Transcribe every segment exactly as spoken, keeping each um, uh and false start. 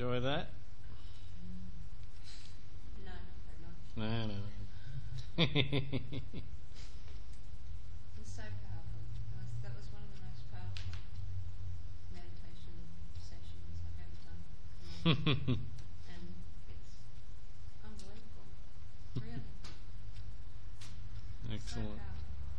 enjoy that? No, not very much. No, no. It's so powerful. That was, that was one of the most powerful meditation sessions I've ever done. And it's unbelievable. Really. Excellent. So powerful.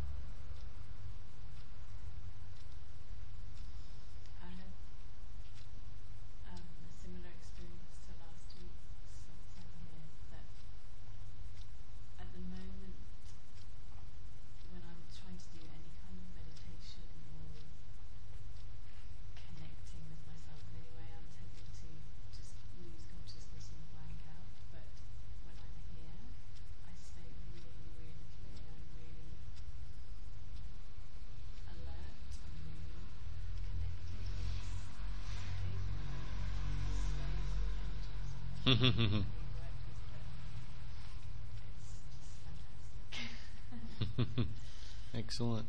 I had um, a similar experience to last week's satsang here, that at the moment when I'm trying to do any kind of meditation or connecting with myself in any way, I'm tending to just lose consciousness and blank out. But when I'm here, I stay really, really clear and really alert and really connected. And it's amazing. It stays with energies. And we work with them. It's just fantastic. Excellent.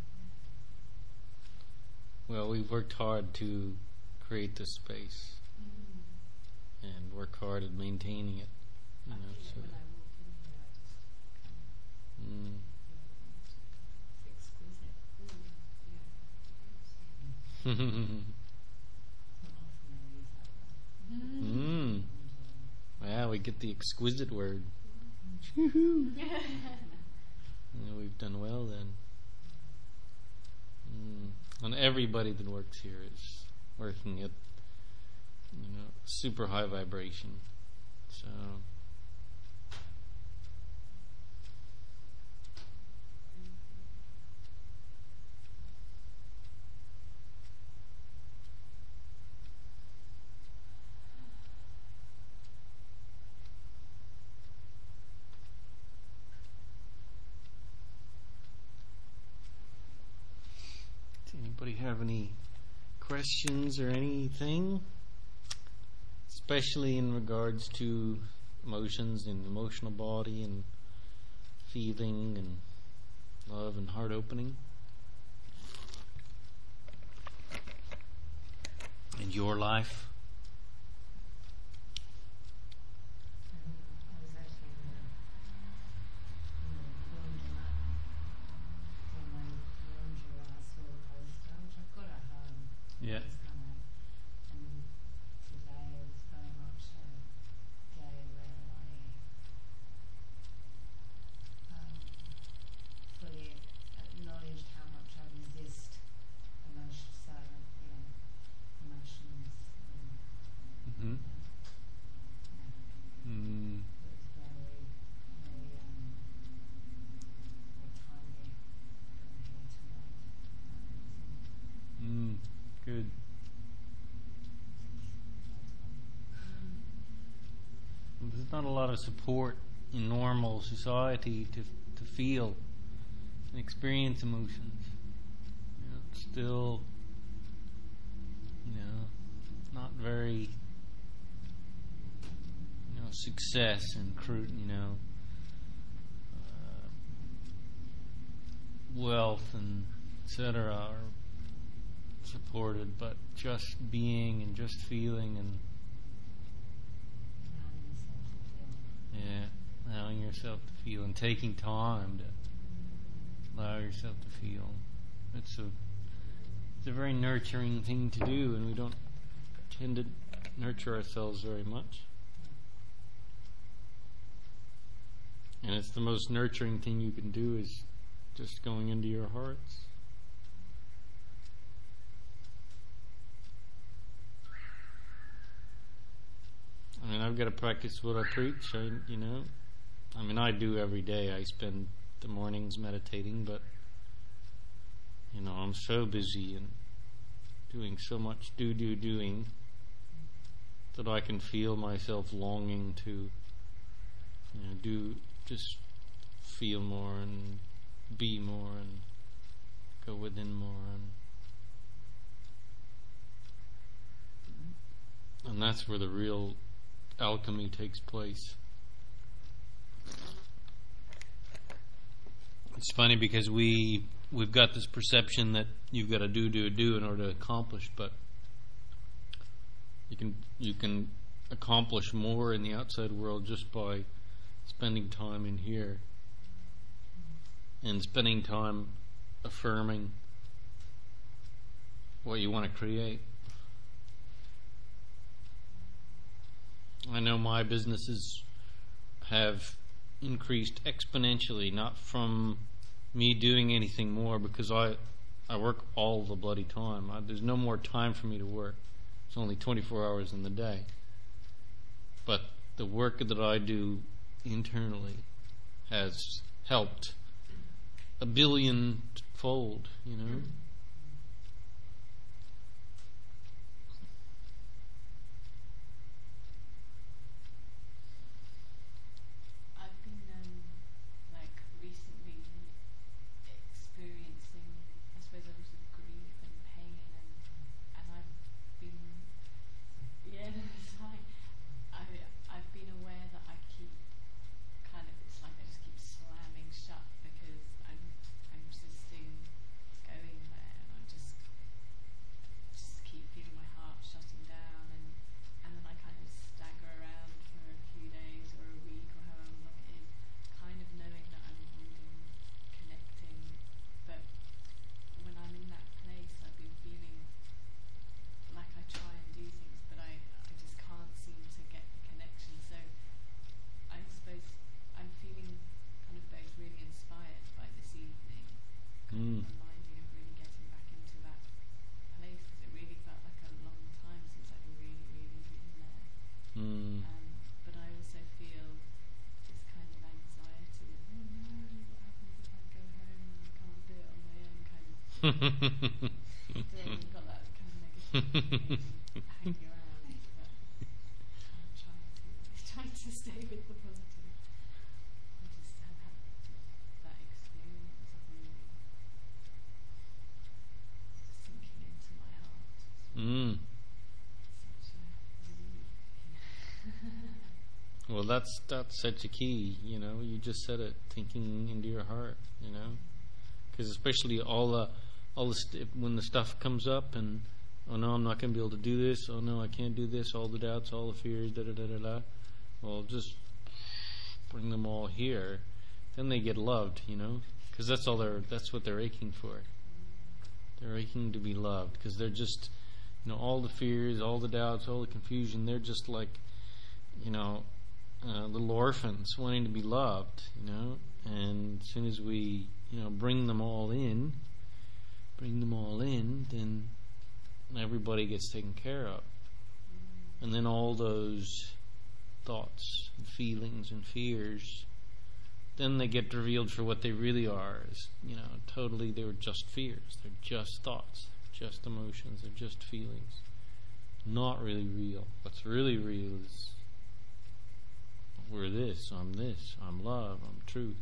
Well, we've worked hard to create this space Mm. and work hard at maintaining it. You I know, feel so it when I walk in here, I just kind of mm. feel it's exquisite. Mm. Yeah. Mm. Wow, we get the exquisite word. Yeah, we've done well then. Mm. And everybody that works here is working at, you know, super high vibration. So does anybody have any questions or anything? Especially in regards to emotions and emotional body and feeling and love and heart opening. In your life. I was actually in the, in the laundromat when my laundry I saw the poster, which I've got at home. Yeah. It's kind of, and today was very much a day where I um, fully acknowledged how much I resist emotion, so, you know, emotions. And, Mm-hmm. yeah. Mm. It was very, very, um, very timely from here tonight. Mm. Good. Well, there's not a lot of support in normal society to to feel and experience emotions. You know, it's still, you know, not very, you know, success and crude, you know, uh, wealth and et cetera are supported, but just being and just feeling and yeah, allowing yourself to feel and taking time to allow yourself to feel. It's a it's a very nurturing thing to do, and we don't tend to nurture ourselves very much. And it's the most nurturing thing you can do is just going into your hearts. I mean, I've got to practice what I preach. I, you know, I mean, I do every day. I spend the mornings meditating, but you know, I'm so busy and doing so much do do doing that I can feel myself longing to, you know, do just feel more and be more and go within more and and that's where the real alchemy takes place. It's funny because we we've got this perception that you've got to do do do in order to accomplish, but you can you can accomplish more in the outside world just by spending time in here and spending time affirming what you want to create. I know my businesses have increased exponentially, not from me doing anything more, because I I work all the bloody time. I, there's no more time for me to work. It's only twenty-four hours in the day. But the work that I do internally has helped a billion fold, you know. I've been um, like recently experiencing, I suppose, a lot of grief and pain, and and I've been, yeah, it's like I I've been aware that I keep kind of, it's like I just keep slamming shut because I'm I'm resisting going there, and I just just keep feeling my heart shutting down, and and then I kind of stagger around for a few days or a week or however long it is, kind of knowing that I'm really connecting. But when I'm in that place, I've been feeling like I try and do things, but I I just can't seem to get the connection. So I suppose I'm feeling kind of both really inspired by this evening, kind Mm. of reminding of really getting back into that place, because it really felt like a long time since I've really, really been there. Mm. Um, but I also feel this kind of anxiety of, oh no, what happens if I go home and I can't do it on my own, kind of. Still, you've got that kind of negative hanging around, but I'm trying to, trying to stay with the positive. I just have had that experience of really sinking into my heart. Mm. Such a relief. Well, that's that's such a key, you know. You just said it, thinking into your heart, you know, because especially all the all the st- when the stuff comes up, and oh no, I'm not going to be able to do this. Oh no, I can't do this. All the doubts, all the fears, da da da da da. Well, just bring them all here. Then they get loved, you know, because that's all they're that's what they're aching for. They're aching to be loved, because they're just, you know, all the fears, all the doubts, all the confusion. They're just like, you know, uh, little orphans wanting to be loved, you know. And as soon as we, you know, bring them all in, bring them all in, then everybody gets taken care of. And then all those thoughts and feelings and fears, then they get revealed for what they really are. Is, you know, totally, they were just fears. They're just thoughts. They're just emotions. They're just feelings. Not really real. What's really real is we're this, I'm this, I'm love, I'm truth.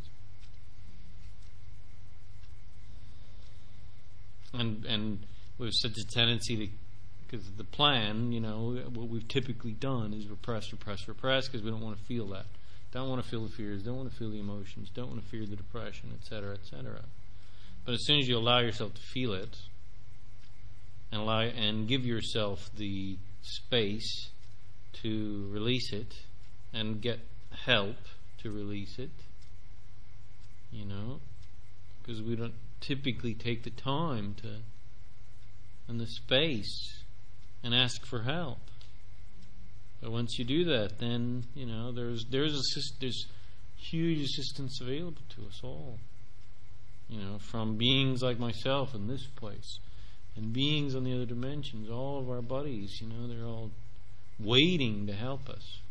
And and with such a tendency to, because the plan, you know, what we've typically done is repress, repress, repress, because we don't want to feel that. Don't want to feel the fears, don't want to feel the emotions, don't want to fear the depression, et cetera, et cetera. But as soon as you allow yourself to feel it, and allow and give yourself the space to release it, and get help to release it, you know, because we don't typically take the time to and the space and ask for help. But once you do that, then, you know, there's there's assist, there's huge assistance available to us all, you know, from beings like myself in this place and beings on the other dimensions. All of our buddies, you know, they're all waiting to help us.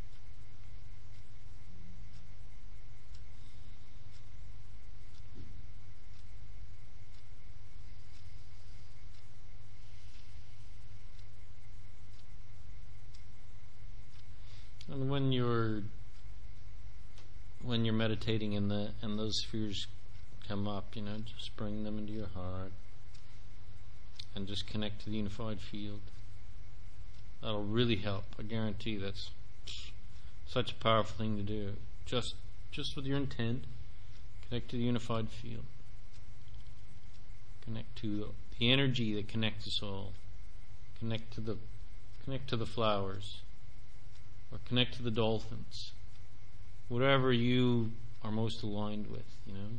And when you're when you're meditating and the and those fears come up, you know, just bring them into your heart and just connect to the unified field. That'll really help. I guarantee that's such a powerful thing to do. Just just with your intent, connect to the unified field. Connect to the, the energy that connects us all. Connect to the connect to the flowers. or connect to the dolphins. Whatever you are most aligned with, you know.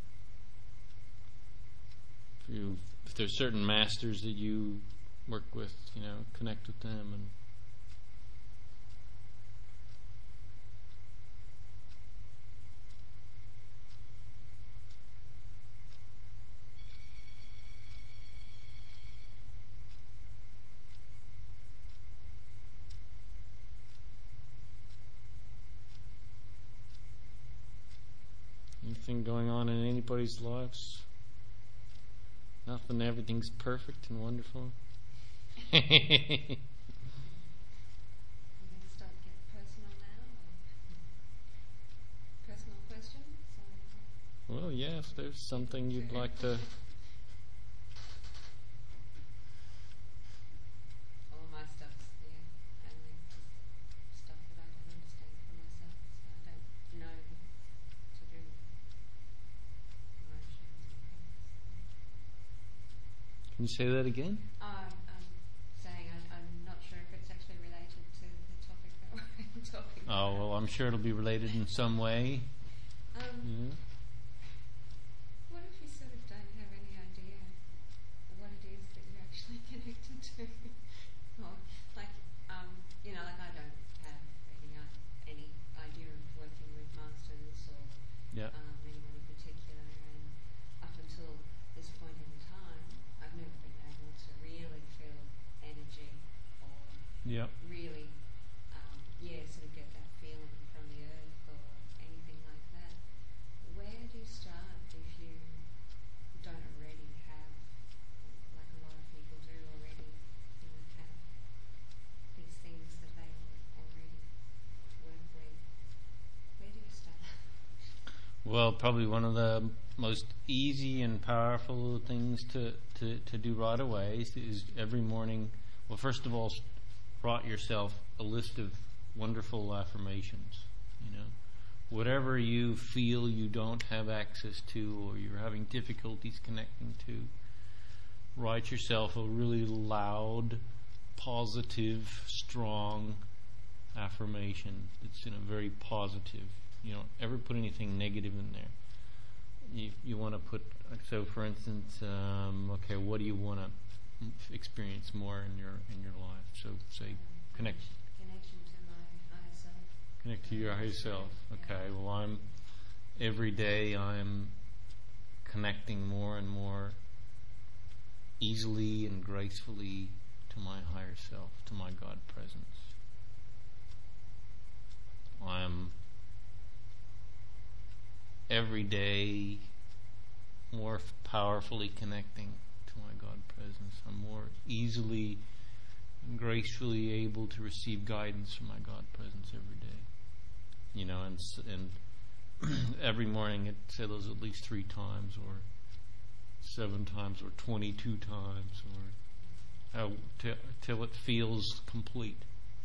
If, you, if there's certain masters that you work with, you know, connect with them. And anything going on in anybody's lives? Nothing, everything's perfect and wonderful. We're going to start to get personal now. Or personal questions? Or Well, yeah, if there's something you'd like to. all of my stuff's yeah, only just stuff that I don't understand for myself, so I don't know to do with emotions and things. Can you say that again? I'm, I'm saying I, I'm not sure if it's actually related to the topic that we're talking about. Oh, well, I'm sure it'll be related in some way. Um, Yeah. What if you sort of don't have any idea what it is that you're actually connected to? Or like, um, you know, like I don't have any uh, any idea of working with masters or Yeah. um, anyone in particular, and up until this point in time, I've never been able to really feel energy or Yeah. really, um, yeah, sort of get that feeling from the earth or anything like that. Where do you start if you don't already have, like a lot of people do already, you know, have these things that they al- already work with? Where do you start? Well, probably one of the most easy and powerful things to, to, to do right away is, is every morning. Well, first of all, s- write yourself a list of wonderful affirmations. You know, whatever you feel you don't have access to or you're having difficulties connecting to, write yourself a really loud, positive, strong affirmation that's in a very positive. You don't ever put anything negative in there. You you want to put, so for instance, um, okay, what do you want to experience more in your in your life? So say connect Connection to my higher self. connect to your higher self. Okay, well I'm every day I'm connecting more and more easily and gracefully to my higher self, to my God presence. I'm every day more f- powerfully connecting to my God presence. I'm more easily and gracefully able to receive guidance from my God presence every day. You know, and s- and every morning it say those at least three times, or seven times, or twenty-two times, or how t- till it feels complete.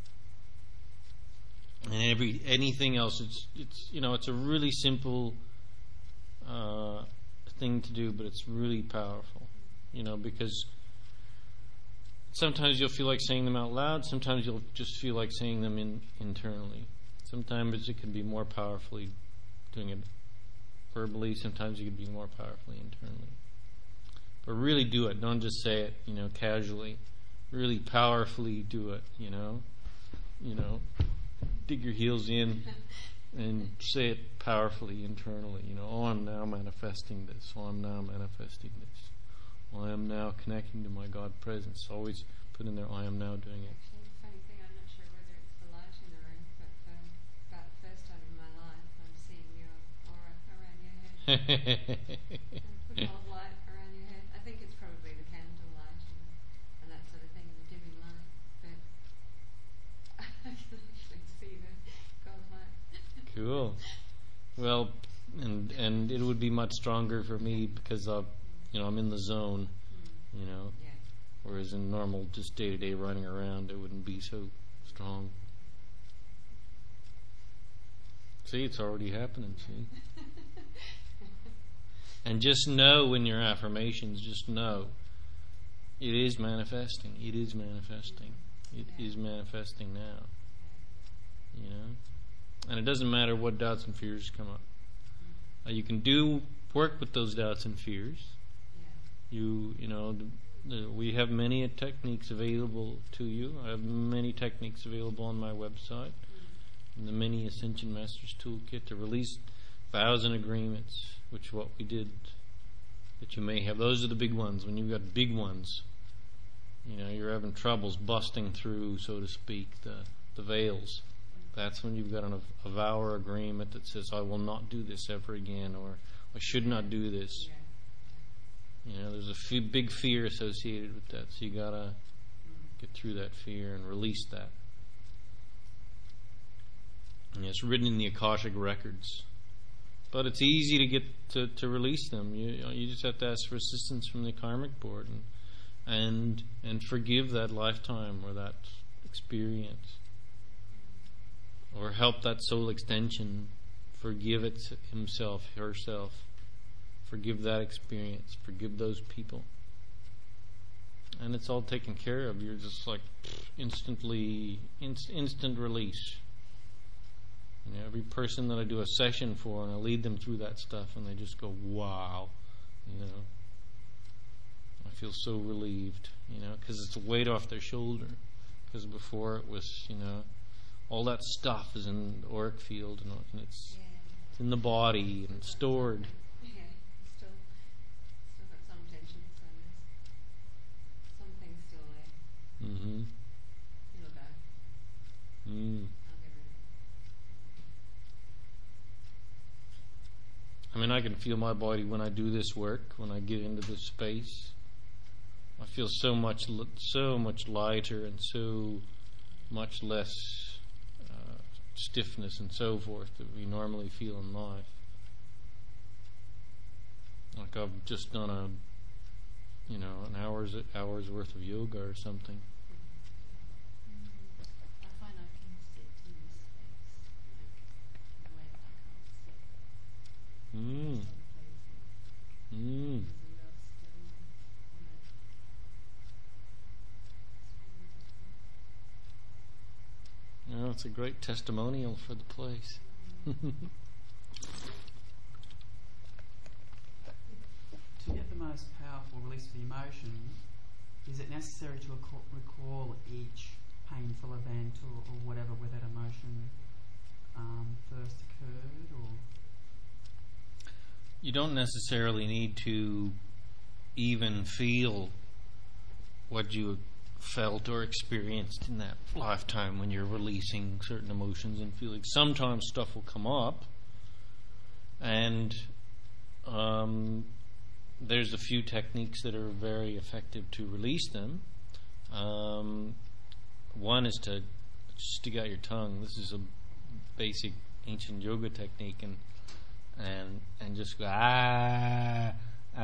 And every anything else, it's it's you know it's a really simple uh, thing to do, but it's really powerful. You know, because sometimes you'll feel like saying them out loud. Sometimes you'll just feel like saying them in, internally. Sometimes it can be more powerfully doing it verbally. Sometimes it can be more powerfully internally. But really do it. Don't just say it, you know, casually. Really powerfully do it. You know, you know, dig your heels in and say it powerfully internally. You know, oh, I'm now manifesting this. Oh, I'm now manifesting this. Well, I am now connecting to my God presence. Always put in there, I am now doing it. Actually, the funny thing, I'm not sure whether it's the light in the room, but for about the first time in my life, I'm seeing your aura around your head. And put a lot of light around your head. I think it's probably the candle light and, and that sort of thing, and the dimming light, but I can actually see the gold light. Cool. Well, and and it would be much stronger for me because uh, you know I'm in the zone. Mm. You know, Yeah. whereas in normal, just day to day running around, it wouldn't be so strong. See, it's already happening. See, and just know in your affirmations, just know it is manifesting. It is manifesting. It Yeah. is manifesting now. you know. And it doesn't matter what doubts and fears come up. Uh, you can do work with those doubts and fears. Yeah. You, you know, the, the, we have many techniques available to you. I have many techniques available on my website. And the Mini Ascension Masters Toolkit to release vows and agreements, which is what we did. That you may have. Those are the big ones. When you've got big ones, you know, you're having troubles busting through, so to speak, the, the veils. That's when you've got an, a vow or agreement that says, I will not do this ever again, or I should not do this. Yeah. You know, there's a f- big fear associated with that, so you got to get through that fear and release that. And it's written in the Akashic records. But it's easy to get to, to release them. You, you know, you just have to ask for assistance from the karmic board and and and forgive that lifetime or that experience, or help that soul extension forgive it himself, herself. Forgive that experience. Forgive those people, and it's all taken care of. You're just like instantly inst- instant release. You know, every person that I do a session for, and I lead them through that stuff, and they just go, wow, you know. I feel so relieved, you know, because it's a weight off their shoulder. Because before it was, you know, all that stuff is in the auric field, and, and it's, Yeah. it's in the body and stored. Yeah, still, still got some tension, so there's some things still there. Mm-hmm. It'll go. Mm. I'll get rid of it. I mean, I can feel my body when I do this work, when I get into this space. I feel so much, li- so much lighter and so much less uh, stiffness and so forth that we normally feel in life. Like I've just done a, you know, an hour's hour's worth of yoga or something. I find I can sit in this space, like, in a way that I can't sit Mm. in some places. Mm. There's a real stillness in it. It's really different. Yeah, it's a great testimonial for the place. To get the most powerful release of the emotion, is it necessary to recall, recall each painful event or, or whatever where that emotion um, first occurred? Or You don't necessarily need to even feel what you felt or experienced in that lifetime when you're releasing certain emotions and feelings. Sometimes stuff will come up, and um, there's a few techniques that are very effective to release them. Um, one is to stick out your tongue. This is a basic ancient yoga technique, and and and just go ah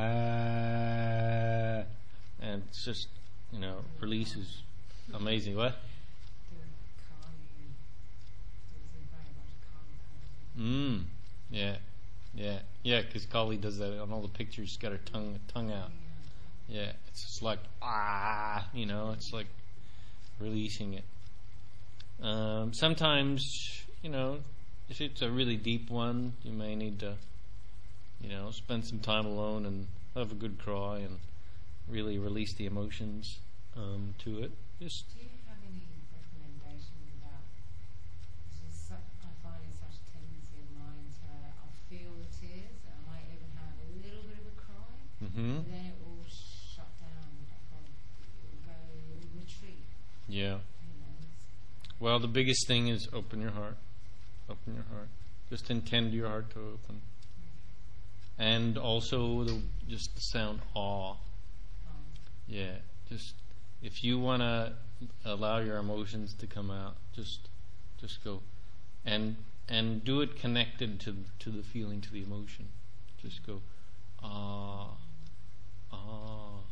ah, and it's just, you know, releases. Amazing. What? The Kali, there's a very much Kali pose. Mm. Yeah. Yeah. Yeah. Because Kali does that on all the pictures. She's got her tongue tongue out. Yeah. It's just like ah. You know. It's like releasing it. Um, sometimes, you know, if it's a really deep one, you may need to, you know, spend some time alone and have a good cry and really release the emotions um, to it. Just Do you have any recommendations about? This is su- I find it's such a tendency of mine to I'll feel the tears and I might even have a little bit of a cry, mm-hmm. but then it will shut down. I can't, it will go, it will retreat. Yeah. You know, it's, Well, the biggest thing is open your heart. Open your heart. Just intend your heart to open. And also the just the sound awe. um, Yeah. Just if you want to allow your emotions to come out, just just go and and do it connected to to the feeling, to the emotion. Just go ah ah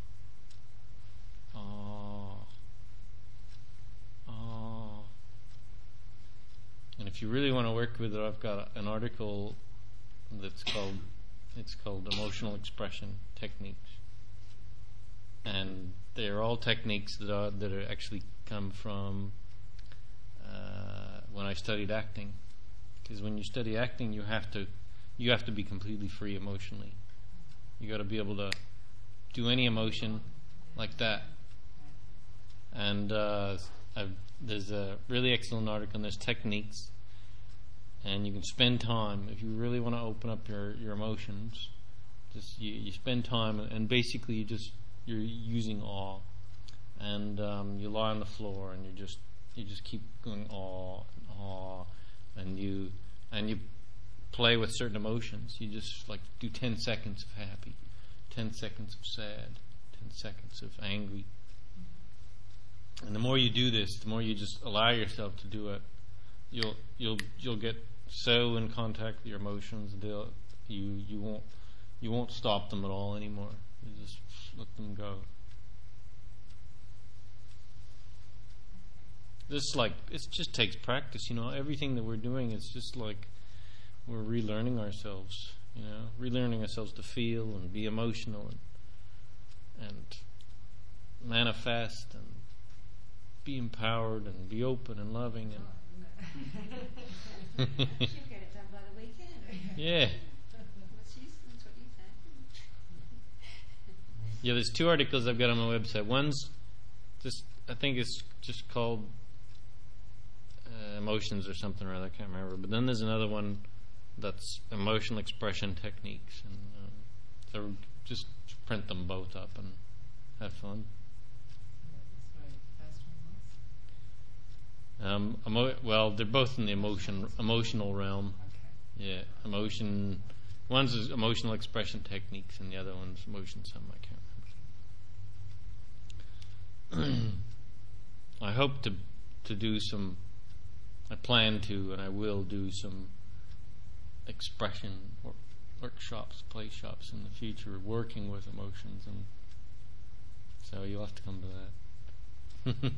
ah ah. And if you really want to work with it, I've got an article that's called it's called Emotional Expression Techniques, and they're all techniques that are that are actually come from uh, when I studied acting, because when you study acting, you have to you have to be completely free emotionally. You got to be able to do any emotion like that. And uh, I've, there's a really excellent article on this, techniques, and you can spend time if you really want to open up your, your emotions. Just you, you spend time, and basically you just you're using awe, and um, you lie on the floor and you just you just keep going awe and awe, and you and you play with certain emotions. You just like do ten seconds of happy, ten seconds of sad, ten seconds of angry. And the more you do this, the more you just allow yourself to do it, you'll you'll you'll get so in contact with your emotions, they'll you you won't you won't stop them at all anymore. You just let them go. This like it just takes practice, you know. Everything that we're doing is just like we're relearning ourselves, you know, relearning ourselves to feel and be emotional and and manifest and be empowered and be open and loving and She'll get it done by the weekend. yeah. What's use? That's what you said. Yeah, there's two articles I've got on my website. One's just, I think it's just called uh, Emotions or something or other, I can't remember. But then there's another one that's Emotional Expression Techniques. And um, so just print them both up and have fun. Um, emo- well, they're both in the emotion emotional realm. Okay. Yeah, emotion. One's is emotional expression techniques, and the other one's emotion sum. I can't remember. I hope to to do some. I plan to, and I will do some expression work, workshops, play shops in the future, working with emotions, and so you'll have to come to that.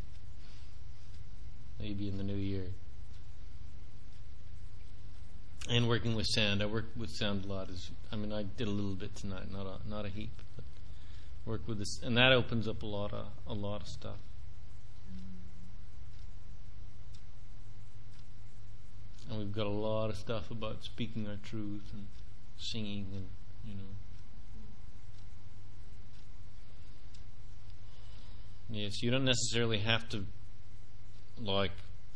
Maybe in the new year. And working with sound. I work with sound a lot. As I mean, I did a little bit tonight, not a not a heap, but work with this, and that opens up a lot of a lot of stuff. And we've got a lot of stuff about speaking our truth and singing, and you know. Yes, you don't necessarily have to. Like,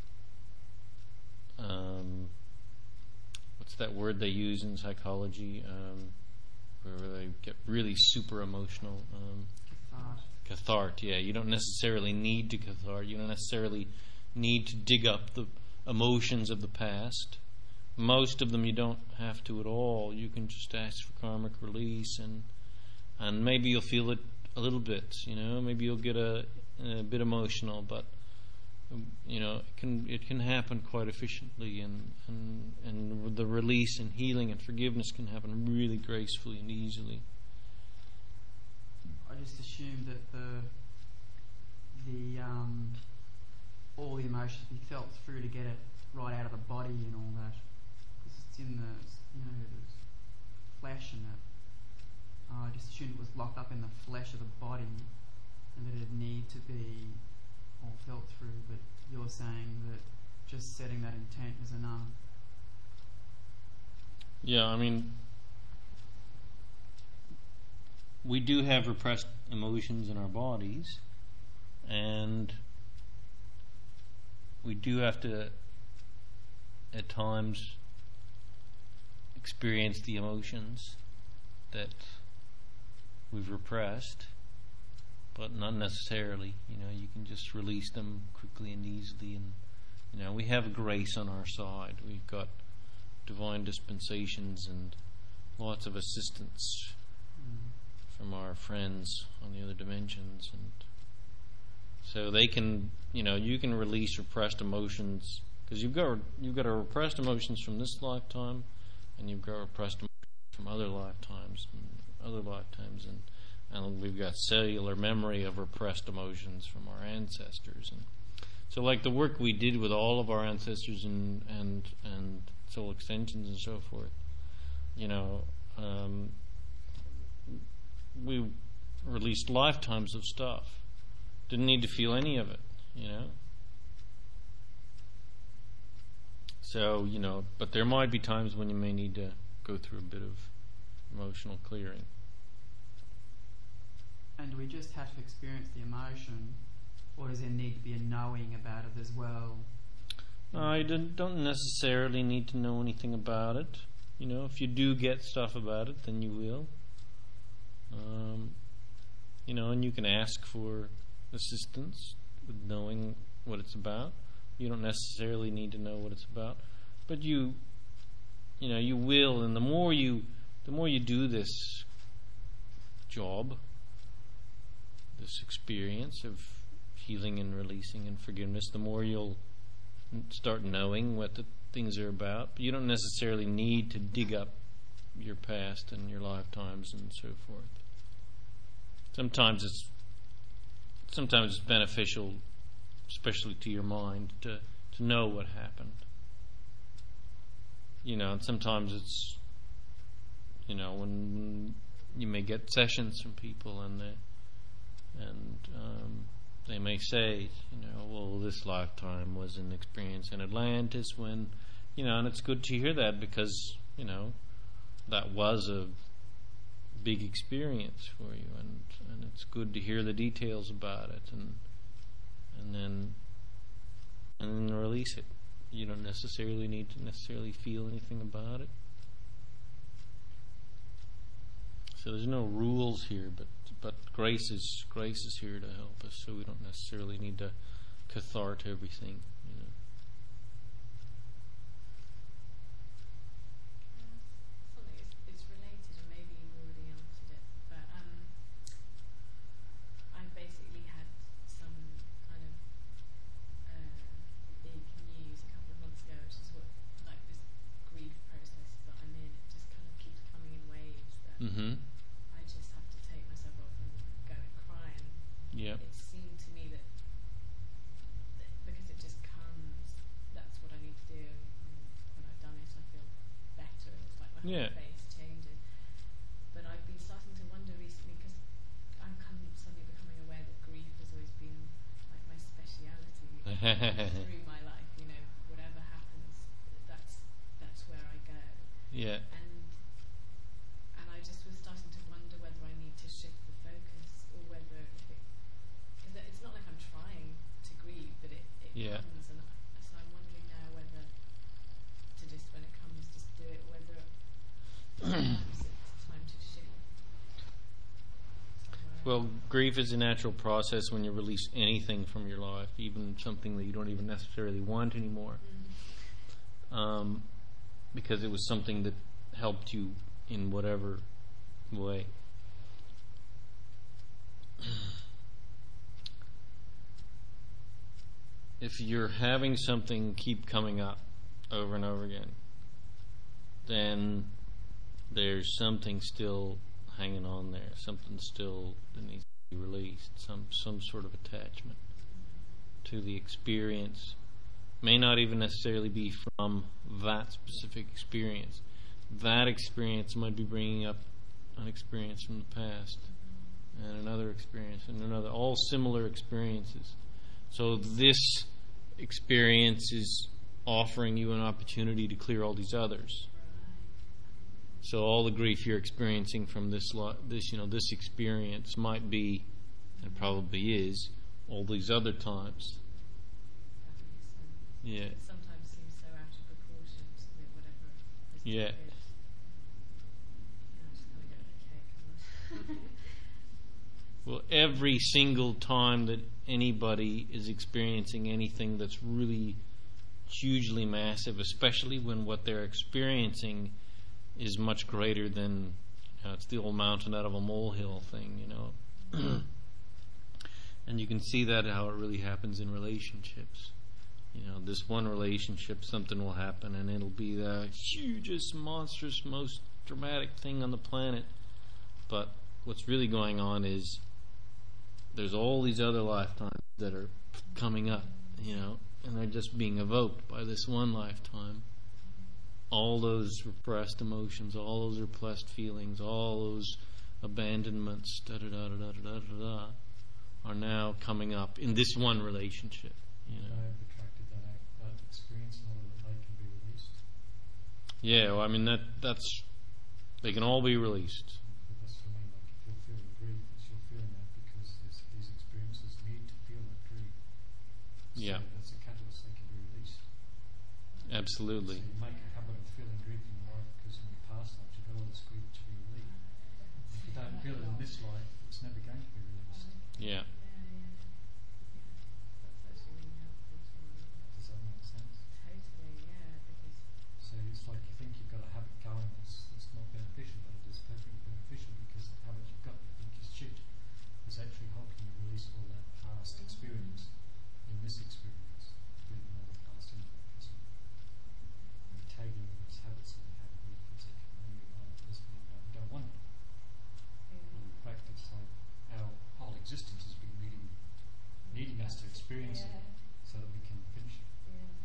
um, what's that word they use in psychology? Um, where they get really super emotional. Um, cathart. Yeah, you don't necessarily need to cathart. You don't necessarily need to dig up the emotions of the past. Most of them you don't have to at all. You can just ask for karmic release, and and maybe you'll feel it a little bit. You know, maybe you'll get a, a bit emotional, but. You know, it can it can happen quite efficiently, and, and and the release and healing and forgiveness can happen really gracefully and easily. I just assumed that the the um, all the emotions be felt through to get it right out of the body and all that, because it's in the you know the flesh and that. Uh, I just assumed it was locked up in the flesh of the body, and that it'd need to be all felt through, but you're saying that just setting that intent is enough. Yeah, I mean, we do have repressed emotions in our bodies, and we do have to, at times, experience the emotions that we've repressed. But not necessarily, you know, you can just release them quickly and easily, and, you know, we have grace on our side. We've got divine dispensations and lots of assistance Mm. from our friends on the other dimensions, and so they can, you know, you can release repressed emotions, because you've got you've got a repressed emotions from this lifetime, and you've got repressed emotions from other lifetimes and other lifetimes, and and we've got cellular memory of repressed emotions from our ancestors. And so, like the work we did with all of our ancestors and and, and soul extensions and so forth, you know, um, we released lifetimes of stuff. Didn't need to feel any of it, you know. So, you know, but there might be times when you may need to go through a bit of emotional clearing. And do we just have to experience the emotion, or does there need to be a knowing about it as well? I don't don't necessarily need to know anything about it. You know, if you do get stuff about it, then you will. Um, you know, and you can ask for assistance with knowing what it's about. You don't necessarily need to know what it's about, but you, you know, you will. And the more you, the more you do this job, this experience of healing and releasing and forgiveness, the more you'll start knowing what the things are about. But you don't necessarily need to dig up your past and your lifetimes and so forth. Sometimes it's sometimes it's beneficial, especially to your mind, to to know what happened. You know, and sometimes it's, you know, when you may get sessions from people and they and um, they may say, you know, well, this lifetime was an experience in Atlantis when, you know, and it's good to hear that because, you know, that was a big experience for you, and, and it's good to hear the details about it and and then and then release it. You don't necessarily need to necessarily feel anything about it. So there's no rules here, but but grace is grace is here to help us. So we don't necessarily need to cathart everything, you know. Something it's, it's related, and maybe you've already answered it, but um, I basically had some kind of uh, big news a couple of months ago, which is what like this grief process that I'm in. It just kind of keeps coming in waves that. Mm-hmm. I just have to take myself off and go and cry, and Yeah. it seemed to me that, that because it just comes, that's what I need to do, and when I've done it I feel better, and it's like my Yeah. whole face changes. But I've been starting to wonder recently, because I'm kind of suddenly becoming aware that grief has always been like my speciality through my life, you know, whatever happens, that's that's where I go. Yeah. And and I just was starting to wonder whether I need to shift the focus, or whether if it, because it's not like I'm trying to grieve, but it, it Yeah. comes, and I, so I'm wondering now whether to just, when it comes, just do it, or whether perhaps it's time to shift. somewhere Well, else. grief is a natural process when you release anything from your life, even something that you don't even necessarily want anymore, Mm. um, because it was something that helped you in whatever way. If you're having something keep coming up over and over again, then there's something still hanging on there, something still that needs to be released, some some sort of attachment to the experience. May not even necessarily be from that specific experience. That experience might be bringing up an experience from the past, and another experience, and another, all similar experiences. So this experience is offering you an opportunity to clear all these others. So all the grief you're experiencing from this, lo- this, you know, this experience might be, and probably is, all these other times. That makes sense. Yeah. It sometimes seems so out of proportion with whatever is Yeah. triggered. You know, I just kind of get a cake. Well, every single time that anybody is experiencing anything that's really hugely massive, especially when what they're experiencing is much greater than, you know, it's the old mountain out of a molehill thing, you know. And you can see that how it really happens in relationships. You know, this one relationship, something will happen and it'll be the hugest, monstrous, most dramatic thing on the planet. But what's really going on is there's all these other lifetimes that are coming up, you know, and they're just being evoked by this one lifetime. All those repressed emotions, all those repressed feelings, all those abandonments, da da da da da da da da, are now coming up in this one relationship. You They know, have attracted that, act, that experience in order that they can be with Yeah, well, I mean that that's they can all be released. But that's what I mean, like if you're feeling grief, it's you're feeling that because there's, these experiences need to feel that grief. So Yeah. that's a catalyst that can be released. Absolutely. So you make a habit of feeling grief in your life because in your past life you've got all this grief to be released. If you don't feel it in this life, it's never going to be released. Yeah. Yeah, yeah. Yeah. That's actually really helpful to me. Does that make sense? Totally, yeah, because So it's like you think you've got a habit going that's, that's not beneficial, but it is perfectly beneficial because the habit you've got you think is shit is actually helping you release all that past experience in this experience, bringing all the past into the present. And you're taking all those habits that you have with you, it's like, and you're going, this one, you don't want it. And in fact, it's like our whole existence has been needing, needing us to experience it so that we can finish it.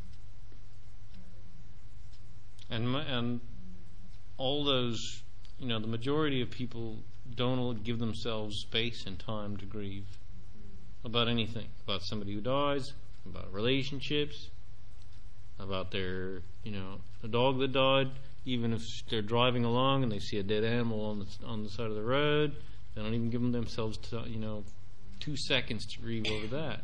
And m- and all those, you know, the majority of people don't give themselves space and time to grieve about anything, about somebody who dies, about relationships, about their, you know, a dog that died. Even if they're driving along and they see a dead animal on the on the side of the road, they don't even give themselves, to, you know, two seconds to grieve over that.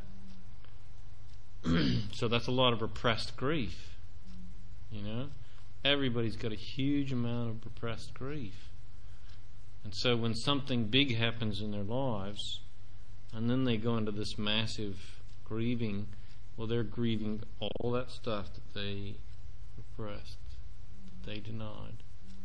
So that's a lot of repressed grief, you know. Everybody's got a huge amount of repressed grief. And so when something big happens in their lives, and then they go into this massive grieving, well, they're grieving all that stuff that they repressed, that they denied.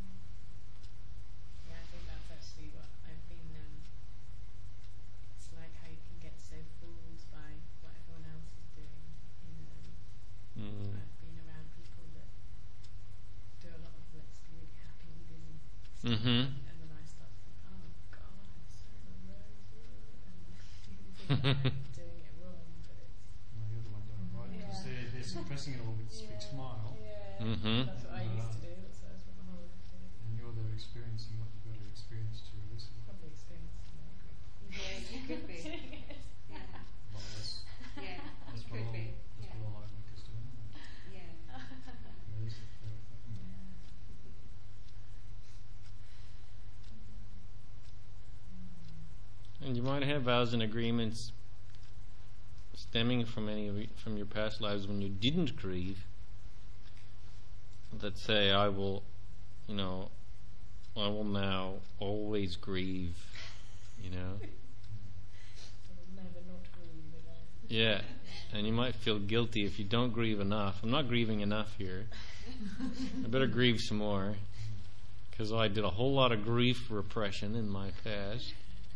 yeah, I think that's actually what I've been. Um, it's like how you can get so fooled by what everyone else is doing. You know, Mm. I've been around people that do a lot of let's be really happy and busy stuff, Mhm. and then I start to think, oh God, I'm so alone, and think I'm doing it wrong, but it's No, you're the one doing it right because Yeah. they're, they're suppressing it all with this big smile, Yeah, Mhm. that's what I used to do. That's what I spent my whole life doing. and you're there experiencing what you've got to experience to release it. Probably experiencing more grief. Yeah, you could be. Yeah, Well, that's, yeah, that's what could all, be. that's Yeah, what all light work is doing. isn't it? yeah. Release it for everything. And you might have vows and agreements stemming from any of y- from your past lives when you didn't grieve that say, I will, you know, I will now always grieve, you know. I'll never not grieve again. Yeah, and you might feel guilty if you don't grieve enough. I'm not grieving enough here. I better grieve some more because I did a whole lot of grief repression in my past.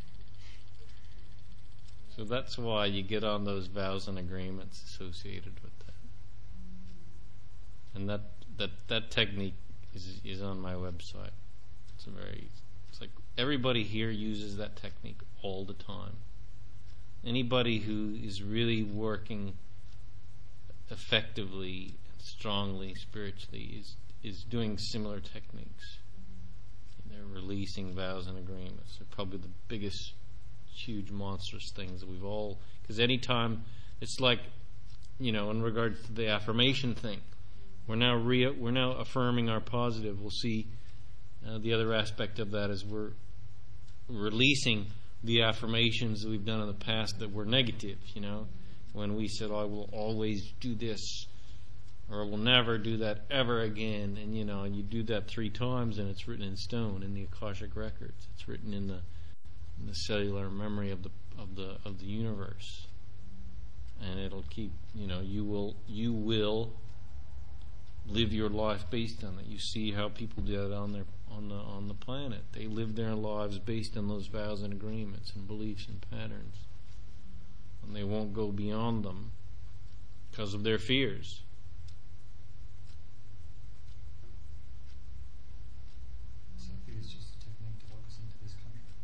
So that's why you get on those vows and agreements associated with that. And that that, that technique is is on my website. It's a very it's like everybody here uses that technique all the time. Anybody who is really working effectively, strongly, spiritually is is doing similar techniques. They're releasing vows and agreements. They're probably the biggest, huge, monstrous things that we've all. Because anytime, it's like, you know, in regards to the affirmation thing, we're now re- we're now affirming our positive. We'll see uh, the other aspect of that is we're releasing the affirmations that we've done in the past that were negative. You know, when we said, "I will always do this," or "I will never do that ever again," and you know, and you do that three times, and it's written in stone in the Akashic records. It's written in the in the cellular memory of the of the of the universe, and it'll keep. You know, you will you will live your life based on it. You see how people do it on their on the on the planet. They live their lives based on those vows and agreements and beliefs and patterns, and they won't go beyond them because of their fears. So fear is just a technique to lock us into this contract,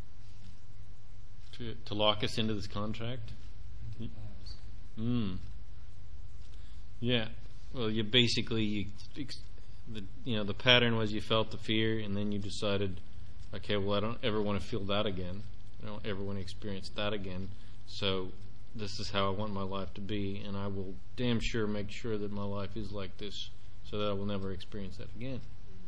To, to lock us into this contract. into vows. Mm. Yeah. Well, you basically you, ex- the you know the pattern was you felt the fear, and then you decided, okay, well, I don't ever want to feel that again. I don't ever want to experience that again. So this is how I want my life to be, and I will damn sure make sure that my life is like this so that I will never experience that again.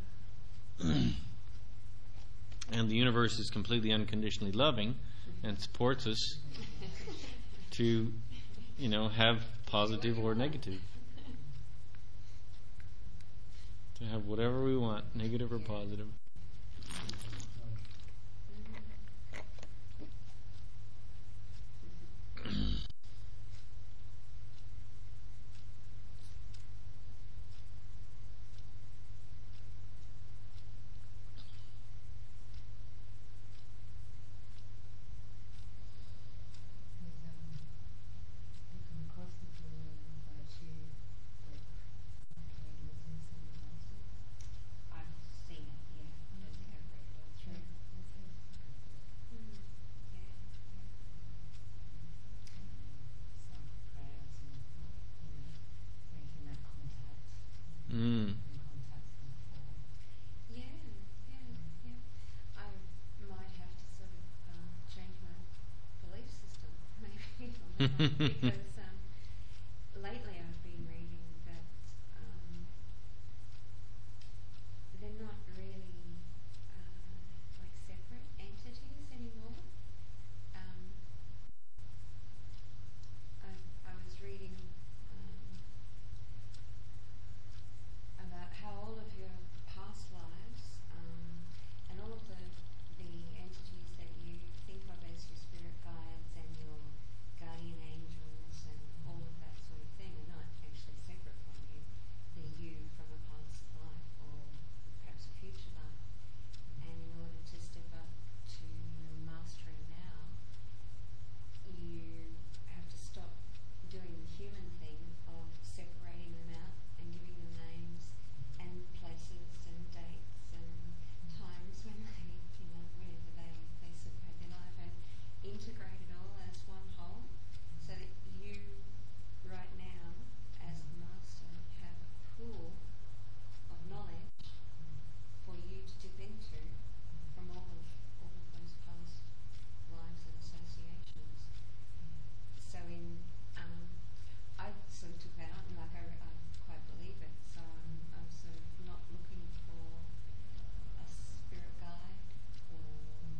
And the universe is completely unconditionally loving and supports us to, you know, have positive or negative. To have whatever we want, negative or positive. There's, um, you come across people who invite you, like, like angels and sending masters. I've seen it, yeah. I don't think I've read it all through. Mm. Yeah, yeah. Some prayers and, you know, making that contact. Mm. In contact before. Yeah, yeah, yeah. I might have to sort of um, change my belief system, maybe, on that one, because um, lately I've been reading that um, they're not really uh, like separate entities anymore. Um, I, I was reading um, about how all of your past lives um, and all of the the entities that you think of as your spirit guides and your guardian angels and all of that sort of thing are not actually separate from you. They're you from a past life or perhaps a future life. And in order to step up to your mastering now, you have to stop doing the human thing of separating them out and giving them names and places and dates and times when they, you know, whenever they, they sort of had their life, and integrate it all as one whole, so that you right now as the master have a pool of knowledge for you to dip into from all of all of those past lives and associations. So in um, I sort of took that out, and like I, I quite believe it. So I'm, I'm sort of not looking for a spirit guide or um,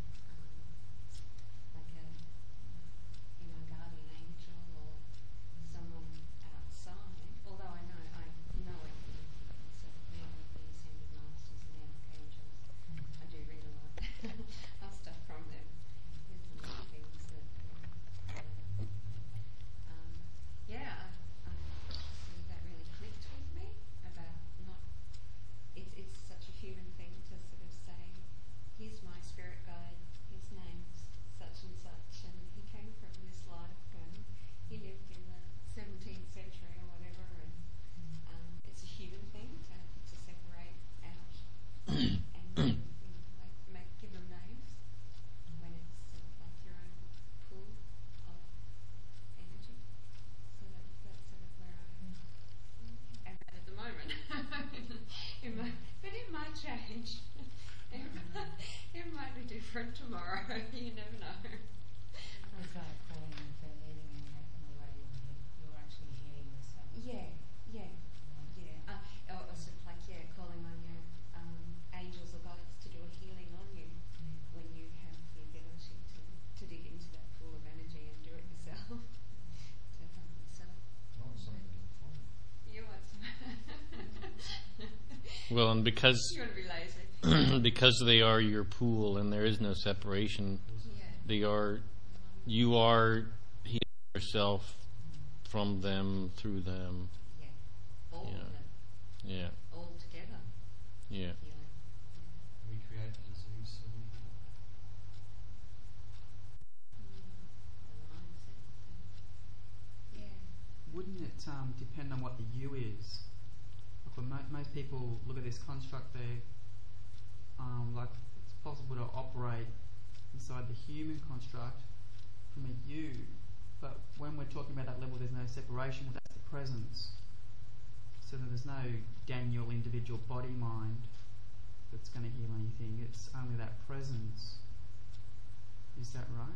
like a you know guardian angel or someone outside. Although I know I know it sort of you know the ascended masters and the archangels. I do read a lot of stuff from them. There's a lot of things that. Uh, um, yeah, I, I, sort of that really clicked with me about not. It's it's such a human thing to sort of say, here's my spirit guide. His name's such and such, and he came from this life, and he lived in the seventeenth century or whatever. And um, it's a human thing to to separate out and you know, like make give them names when it's sort of like your own pool of energy. So that, that's sort of where I am at the moment. It might, but it might change. It might, it might be different tomorrow. You never know. It's like calling in for healing in, a- in a way you're, he- you're actually healing yourself. Yeah, yeah, yeah. Uh, or, or sort of like yeah, calling on your um, angels or guides to do a healing on you when you have the ability to, to dig into that pool of energy and do it yourself. To help yourself. I want something to look forward to. You want some? Well, and because You want to be lazy. because they are your pool and there is no separation, Yeah. they are you are healing yourself from them, through them. Yeah. All Yeah. of them. Yeah, All together. yeah. Healing. We create the disease, so we heal. The mindset. Yeah. Wouldn't it um, depend on what the you is? Like when mo- most people look at this construct, they um, like it's possible to operate inside the human construct from a you, but when we're talking about that level, there's no separation. Well, that's the presence. So that there's no Daniel individual body mind that's going to heal anything. It's only that presence. Is that right?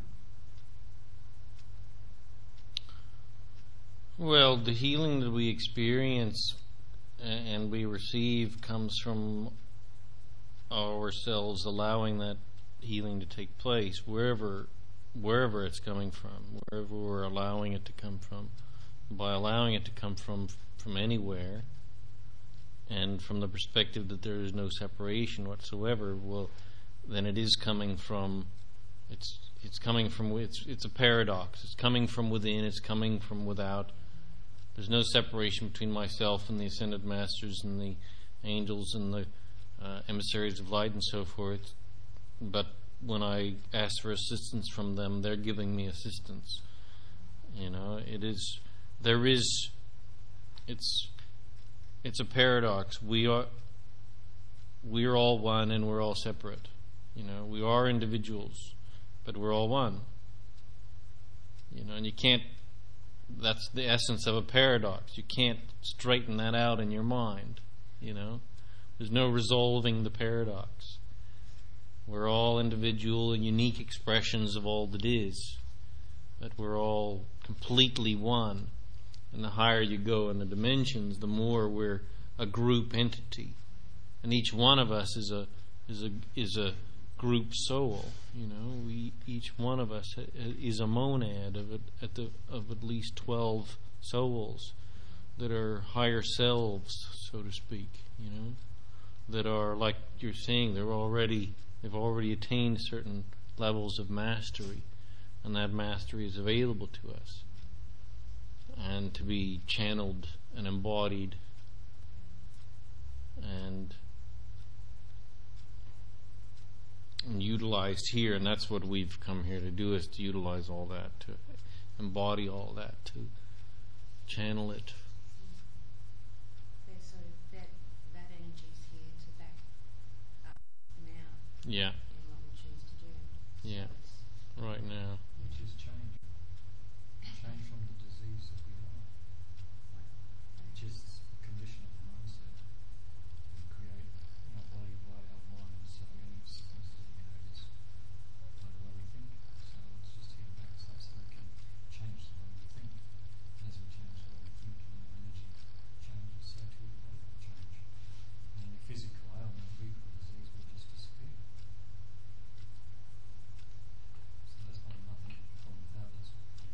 Well, the healing that we experience and we receive comes from ourselves allowing that healing to take place wherever wherever it's coming from, wherever we're allowing it to come from. By allowing it to come from from anywhere, and from the perspective that there is no separation whatsoever, well, then it is coming from it's it's coming from it's it's a paradox. It's coming from within, it's coming from without. There's no separation between myself and the ascended masters and the angels and the uh, emissaries of light and so forth. But when I ask for assistance from them, they're giving me assistance. You know, it is there is it's it's a paradox. We are we are all one and we're all separate. You know, we are individuals, but we're all one. You know, and you can't. That's the essence of a paradox. You can't straighten that out in your mind. You know, there's no resolving the paradox. We're all individual and unique expressions of all that is, but we're all completely one. And the higher you go in the dimensions, the more we're a group entity, and each one of us is a is a is a group soul. You know, we each one of us is a monad of a, at the of at least twelve souls that are higher selves, so to speak. You know, that are, like you're saying, they're already they've already attained certain levels of mastery, and that mastery is available to us, and to be channeled and embodied and and utilized here. And that's what we've come here to do, is to utilize all that, to embody all that, to channel it. Yeah, so that that energy's here to back up now Yeah, in what we choose to do. yeah, So it's right now. Which is change. Change from the disease that we are, which is a condition of the mindset. We create our body by our mind, so any sickness that we have is by the way we think. So it's just here to back us up so we can change the way we think. And as we change the way we think, and our energy changes, so too the body will change. And any physical ailment, physical disease will just disappear. So that's why nothing from without us.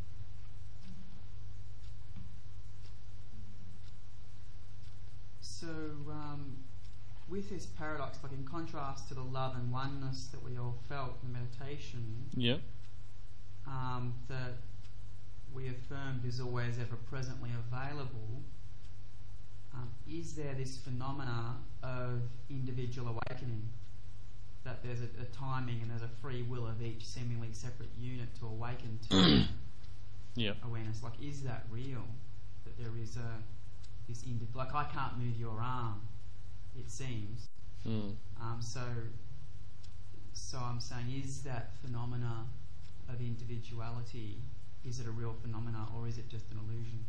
So, um, with this paradox, like in contrast to the love and oneness that we all felt in meditation, Yep. um, that we affirmed is always ever presently available, um, is there this phenomena of individual awakening? That there's a, a timing and there's a free will of each seemingly separate unit to awaken to Yep. awareness. Like, is that real? That there is a this indi- like I can't move your arm, it seems. Mm. Um, so, so I'm saying, is that phenomena of individuality, is it a real phenomena or is it just an illusion?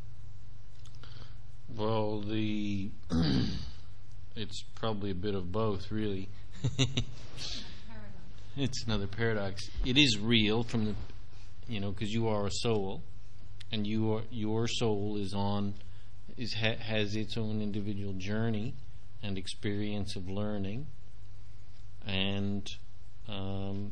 Well, the it's probably a bit of both, really. Paradox. It's another paradox. It is real from the, you know, because you are a soul, and you are, your soul is on, is ha, has its own individual journey and experience of learning, and um,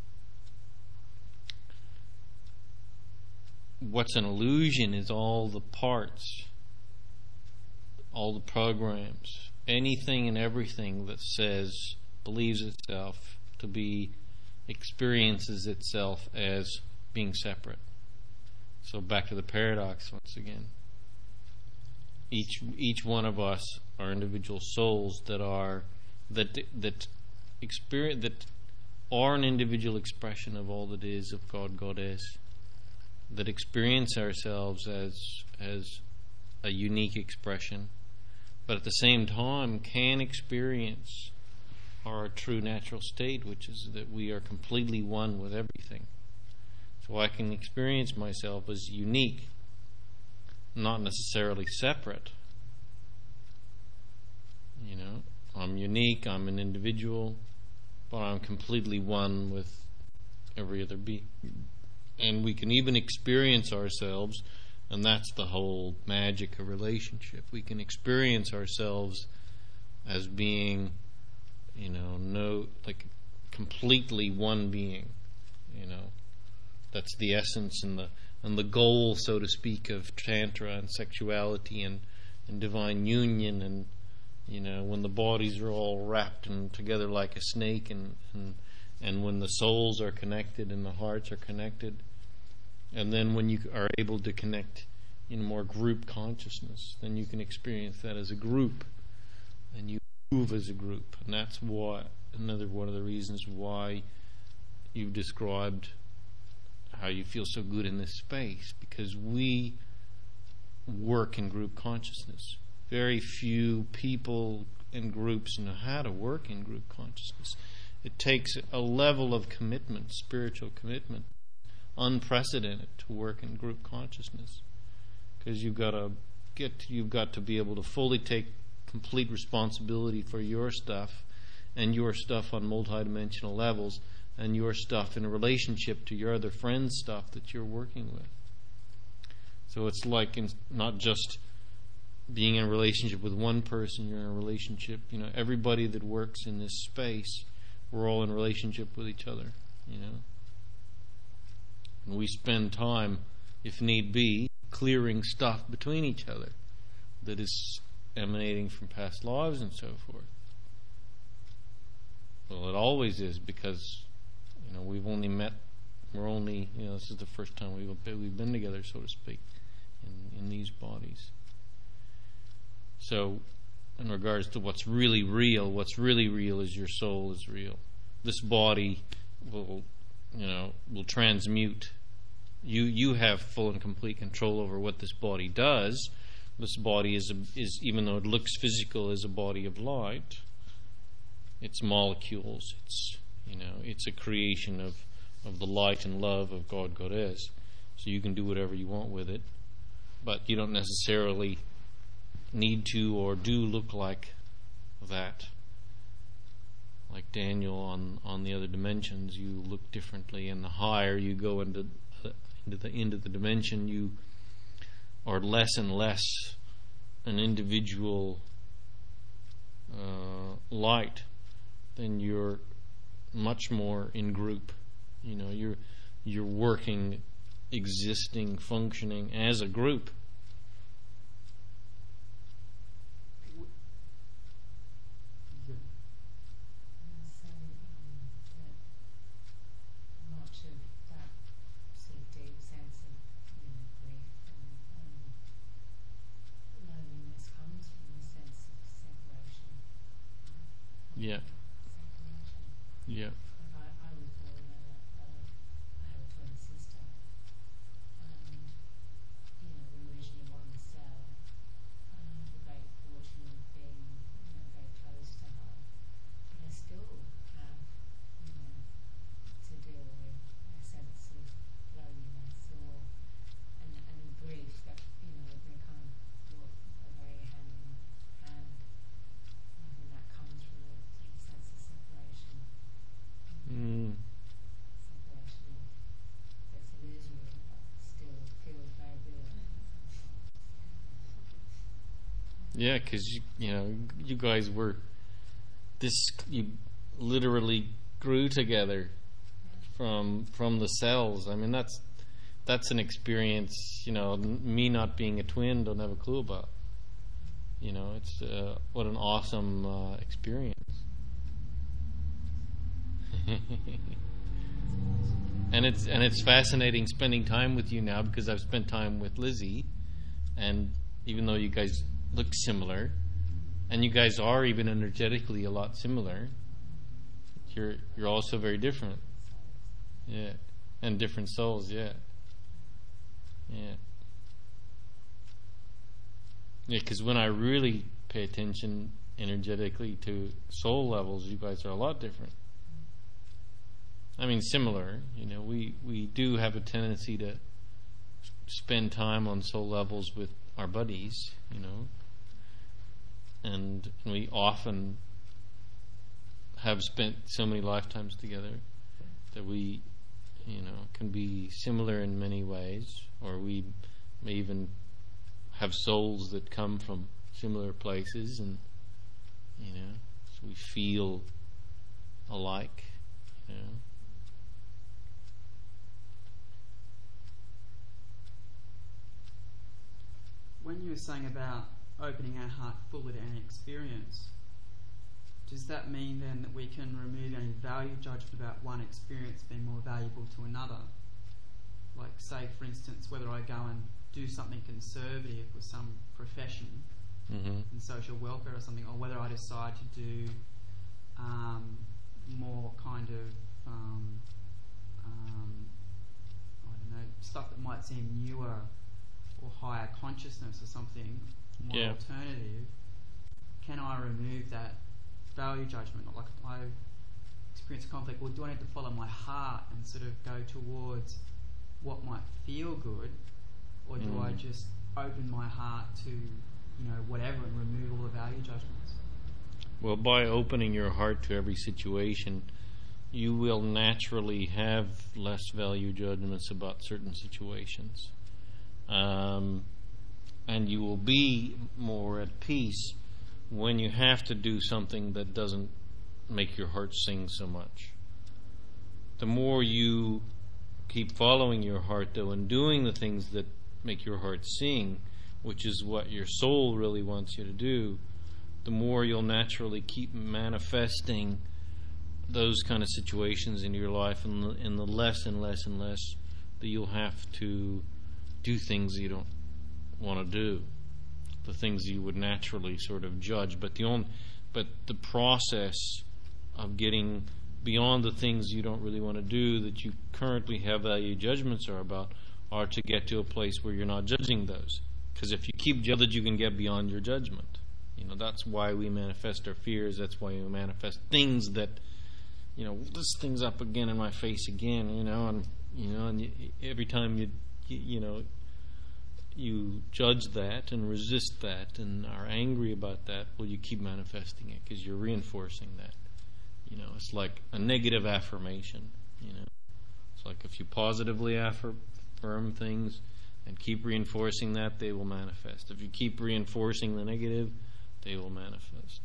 what's an illusion is all the parts, all the programs, anything and everything that says, believes itself to be, experiences itself as being separate. So back to the paradox once again. Each each one of us are individual souls that are that that experience that are an individual expression of all that is of God, Goddess, that experience ourselves as as a unique expression, but at the same time can experience our true natural state, which is that we are completely one with everything. So I can experience myself as unique, not necessarily separate. You know, I'm unique, I'm an individual, but I'm completely one with every other being. And we can even experience ourselves And that's the whole magic of relationship. We can experience ourselves as being, you know, no, like completely one being. You know, that's the essence and the and the goal, so to speak, of tantra and sexuality and, and divine union. And you know, when the bodies are all wrapped and together like a snake, and and and when the souls are connected and the hearts are connected. And then when you are able to connect in more group consciousness, then you can experience that as a group, and you move as a group. And that's why, another one of the reasons why you've described how you feel so good in this space, because we work in group consciousness. Very few people and groups know how to work in group consciousness. It takes a level of commitment, spiritual commitment, unprecedented, to work in group consciousness, because you've got to get you've got to be able to fully take complete responsibility for your stuff and your stuff on multidimensional levels and your stuff in relationship to your other friends' stuff that you're working with. So it's like in, not just being in a relationship with one person, you're in a relationship, you know, everybody that works in this space, we're all in relationship with each other, you know. And we spend time, if need be, clearing stuff between each other that is emanating from past lives and so forth. Well, it always is, because, you know, we've only met, we're only, you know, this is the first time we've we've been together, so to speak, in, in these bodies. So, in regards to what's really real, what's really real is your soul is real. This body will, you know, will transmute. You you have full and complete control over what this body does. This body is a, is even though it looks physical, is a body of light. It's molecules. It's, you know, it's a creation of of the light and love of God Goddess. So you can do whatever you want with it, but you don't necessarily need to or do look like that. Like Daniel on, on the other dimensions, you look differently, and the higher you go into the, into the into the dimension, you are less and less an individual uh, light. Then you're much more in group. You know, you're you're working, existing, functioning as a group. Yeah. Yeah. I, I was born a, a, I have a twin sister, and you know, we originally one cell. I have the great fortune of being, you know, very close to her, but I still have, you know, to deal with a sense of loneliness or and and grief that, you know, they kind of walk a very hand in hand. I think that comes from a sort of sense of separation. Mm. Separation that's illusory, but still feels very real. Yeah, because you, you know, you guys were this. You literally grew together from from the cells. I mean, that's that's an experience. You know, n- me not being a twin, don't have a clue about. You know, it's uh, what an awesome uh, experience. and it's and it's fascinating spending time with you now, because I've spent time with Lizzie, and even though you guys look similar, and you guys are even energetically a lot similar, you're you're also very different. Yeah, and different souls. Yeah, yeah, yeah. Because when I really pay attention energetically to soul levels, you guys are a lot different. I mean, similar. You know, we, we do have a tendency to spend time on soul levels with our buddies, you know, and we often have spent so many lifetimes together that we, you know, can be similar in many ways, or we may even have souls that come from similar places, and you know, so we feel alike, you know. When you were saying about opening our heart fully to any experience, does that mean then that we can remove any value judgment about one experience being more valuable to another? Like, say, for instance, whether I go and do something conservative with some profession Mm-hmm. in social welfare or something, or whether I decide to do um, more kind of, um, um, I don't know, stuff that might seem newer or higher consciousness or something more Yeah. alternative, can I remove that value judgment? Like if I experience conflict, well, do I need to follow my heart and sort of go towards what might feel good, or do Mm. I just open my heart to, you know, whatever, and remove all the value judgments? Well, by opening your heart to every situation, you will naturally have less value judgments about certain situations. Um, and you will be more at peace when you have to do something that doesn't make your heart sing so much. The more you keep following your heart, though, and doing the things that make your heart sing, which is what your soul really wants you to do, the more you'll naturally keep manifesting those kind of situations in your life, and the, and the less and less and less that you'll have to do things you don't want to do, the things you would naturally sort of judge. But the only, but the process of getting beyond the things you don't really want to do that you currently have value judgments are about, are to get to a place where you're not judging those. Because if you keep judging, you can get beyond your judgment. You know, that's why we manifest our fears. That's why we manifest things that, you know, this thing's up again in my face again. You know, and you know, and you, every time you, you, you know, you judge that and resist that and are angry about that, well, you keep manifesting it because you're reinforcing that. You know, it's like a negative affirmation. You know, it's like if you positively affirm things and keep reinforcing that, they will manifest. If you keep reinforcing the negative, they will manifest.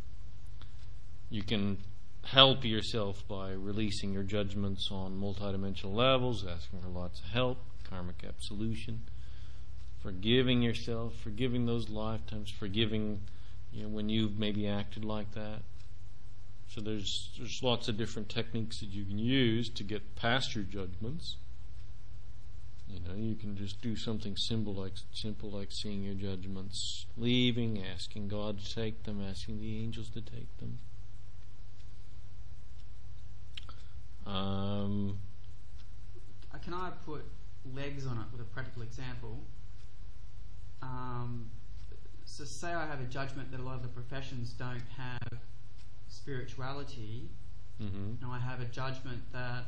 You can help yourself by releasing your judgments on multidimensional levels, asking for lots of help, karmic absolution, forgiving yourself, forgiving those lifetimes, forgiving, you know, when you've maybe acted like that. So there's there's lots of different techniques that you can use to get past your judgments. You know, you can just do something simple like simple like seeing your judgments leaving, asking God to take them, asking the angels to take them. Um, Uh, Can I put legs on it with a practical example? Um, so say I have a judgment that a lot of the professions don't have spirituality, mm-hmm. and I have a judgment that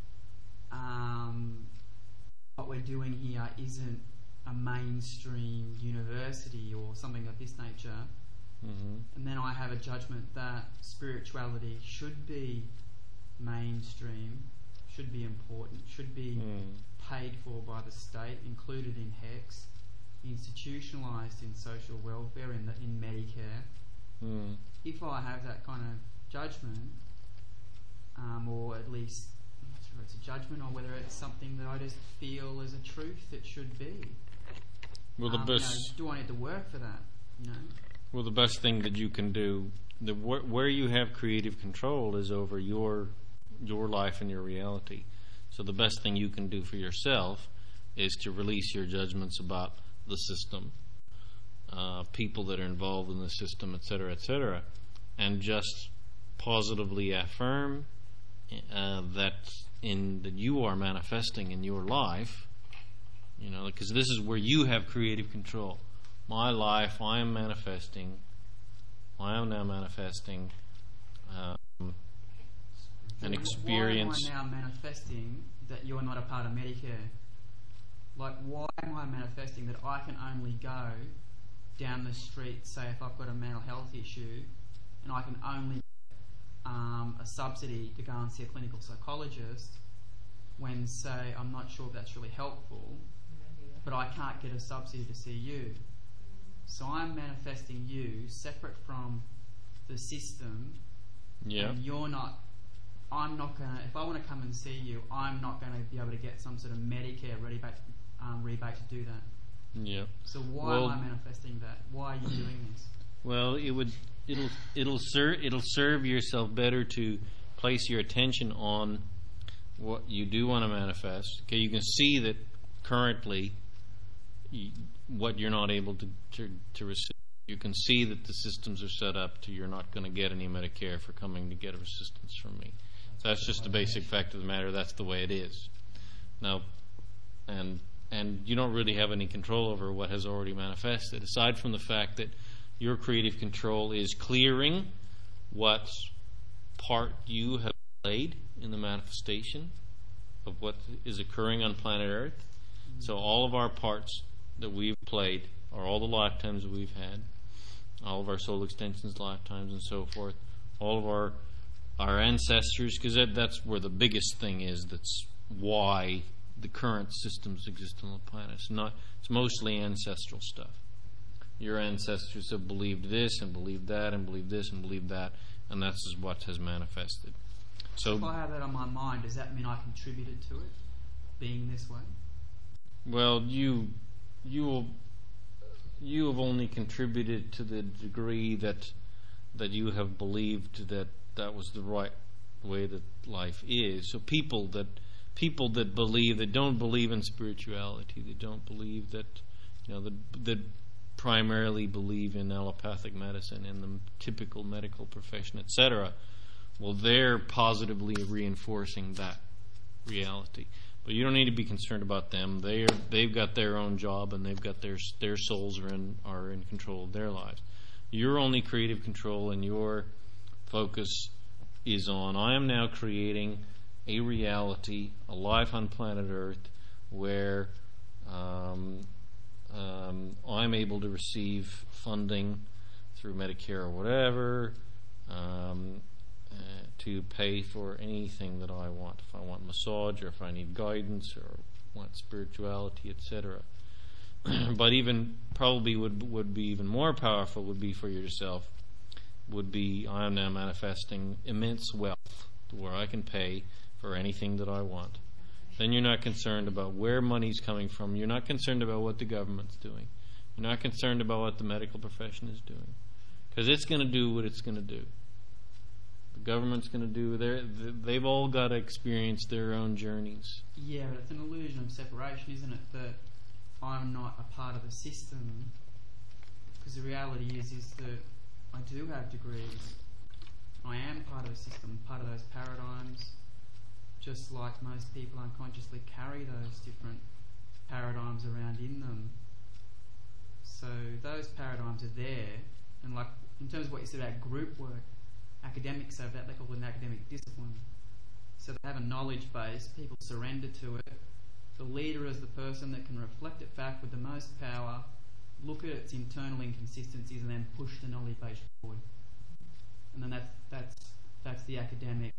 um, what we're doing here isn't a mainstream university or something of this nature, Mm-hmm. and then I have a judgment that spirituality should be mainstream, should be important, should be Mm. paid for by the state, included in HECS, institutionalised in social welfare, in the, in Medicare. Mm. If I have that kind of judgment, um, or at least, I'm not sure it's a judgment or whether it's something that I just feel is a truth that should be. Well, the um, you know, best. do I need to work for that? You know? Well, the best thing that you can do, the wh- where you have creative control, is over your your life and your reality. So the best thing you can do for yourself is to release your judgments about the system, uh, people that are involved in the system, et cetera, et cetera, and just positively affirm uh, that in that you are manifesting in your life. You know, because this is where you have creative control. My life, I am manifesting. I am now manifesting um, an experience. Why am I now manifesting that you're not a part of Medicare? Like, why am I manifesting that I can only go down the street, say if I've got a mental health issue, and I can only get um, a subsidy to go and see a clinical psychologist, when, say, I'm not sure if that's really helpful. Maybe but I can't get a subsidy to see you. So I'm manifesting you separate from the system, Yeah. and you're not. I'm not gonna. If I want to come and see you, I'm not going to be able to get some sort of Medicare rebate, um, rebate to do that. Yeah. So why Well- am I manifesting that? Why are you doing this? Well, it would it'll it'll serve it'll serve yourself better to place your attention on what you do want to manifest. Okay, you can see that currently you, what you're not able to, to to receive. You can see that the systems are set up to you're not going to get any Medicare for coming to get assistance from me. That's just the basic fact of the matter. That's the way it is. Now, and and you don't really have any control over what has already manifested, aside from the fact that your creative control is clearing what part you have played in the manifestation of what is occurring on planet Earth. Mm-hmm. So all of our parts that we've played, or all the lifetimes that we've had, all of our soul extensions, lifetimes, and so forth, all of our our ancestors, because that, that's where the biggest thing is. That's why the current systems exist on the planet. It's not. It's mostly ancestral stuff. Your ancestors have believed this and believed that and believed this and believed that, and that's what has manifested. So, if I have that on my mind, does that mean I contributed to it, being this way? Well, you you will, you have only contributed to the degree that that you have believed that that was the right way that life is. So people that people that believe that don't believe in spirituality, that don't believe that you know that that primarily believe in allopathic medicine and the typical medical profession, et cetera. Well, they're positively reinforcing that reality. But you don't need to be concerned about them. They are, they've got their own job, and they've got their their souls are in are in control of their lives. Your only creative control and your focus is on, I am now creating a reality, a life on planet Earth, where um, um, I'm able to receive funding through Medicare or whatever, um, uh, to pay for anything that I want. If I want massage, or if I need guidance, or want spirituality, et cetera. But even probably would would be even more powerful would be for yourself. Would be I am now manifesting immense wealth to where I can pay for anything that I want. Then you're not concerned about where money's coming from. You're not concerned about what the government's doing. You're not concerned about what the medical profession is doing, because it's going to do what it's going to do. The government's going to do their. They've all got to experience their own journeys. Yeah, but it's an illusion of separation, isn't it? That I'm not a part of the system, because the reality is is that I do have degrees. I am part of the system, part of those paradigms, just like most people unconsciously carry those different paradigms around in them. So those paradigms are there, and like in terms of what you said about group work, academics have that, they call it an academic discipline. So they have a knowledge base, people surrender to it. The leader is the person that can reflect it back with the most power, look at its internal inconsistencies, and then push the knowledge base forward. And then that's that's that's the academic